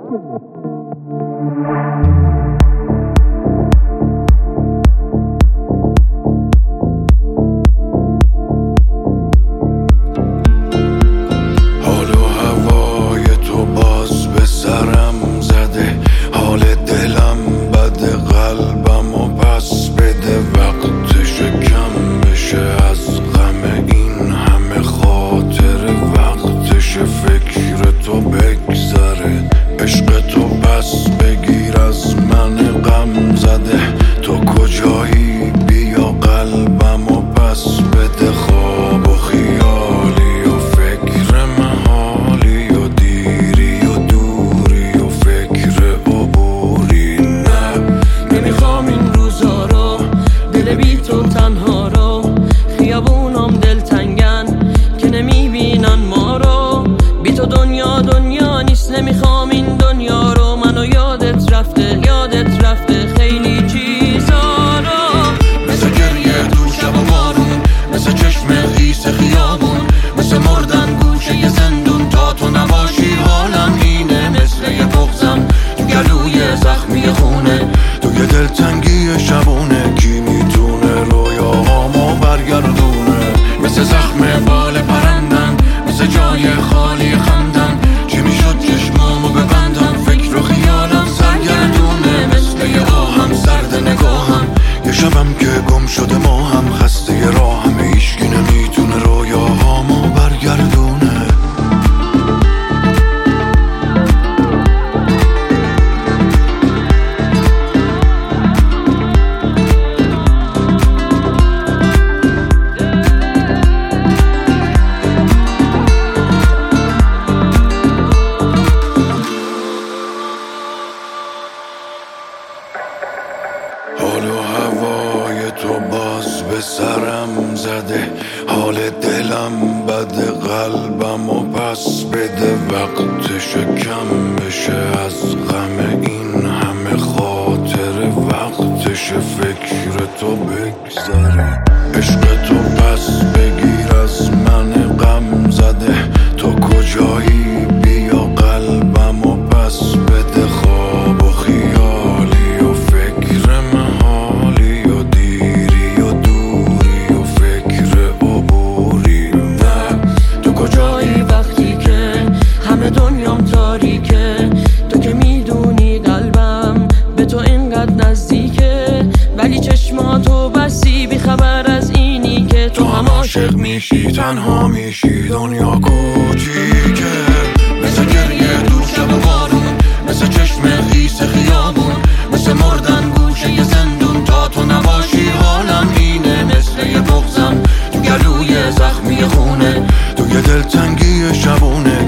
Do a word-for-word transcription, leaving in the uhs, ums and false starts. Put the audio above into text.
نمیخوام این دنیا رو، منو یادت رفته یادت رفته خیلی چیزا رو، مثل گریه تو شب و بارون، مثل چشم خیس خیابون، مثل مردن گوشه ی زندون. تا تو نباشی حالم اینه، مثل یه بغضم تو گلوی زخمی خونه، تو یه دلتنگی شبونه. کی میتونه رویاهامو برگردونه؟ مثل زخم بال پرندن، مثل جای خالی خندن. چی میشد چشمامو ببندم؟ فکر و خیالم سرگردونه، مثل یه آهم سرد نگاهم. یه شبم که گم شده ما هم، خسته ی راهم، هیچکی نمیتونه رویاهامو برگردونه. حال و هوای تو باز به سرم زده، حال دلم بده، قلبم و پس بده. وقتش کم بشه از غم این همه خاطره، وقتش فکر تو بگذره. عشق تو پس بگیر از من غم زده، تو کجایی؟ بیا قلبم و پس بده. خواب و خیالی و فکر محالی و دیری و دوری و فکر عبوری. نه تو کجایی وقتی که همه دنیام تاریکه؟ تو که میدونی قلبم به تو اینقدر نزدیکه، ولی چشماتو بسی بی خبر از اینی که تو هم عاشق میشی تنها میشی. دنیا کوچیکه، مثل گریه تو شب و بارون، مثل چشم خیس خیابون، مثل مردن گوشه ی زندون. تا تو نباشی حالم اینه، مثل یه بغضم تو گلوی زخمی خونه، تو یه دلتنگی شبونه.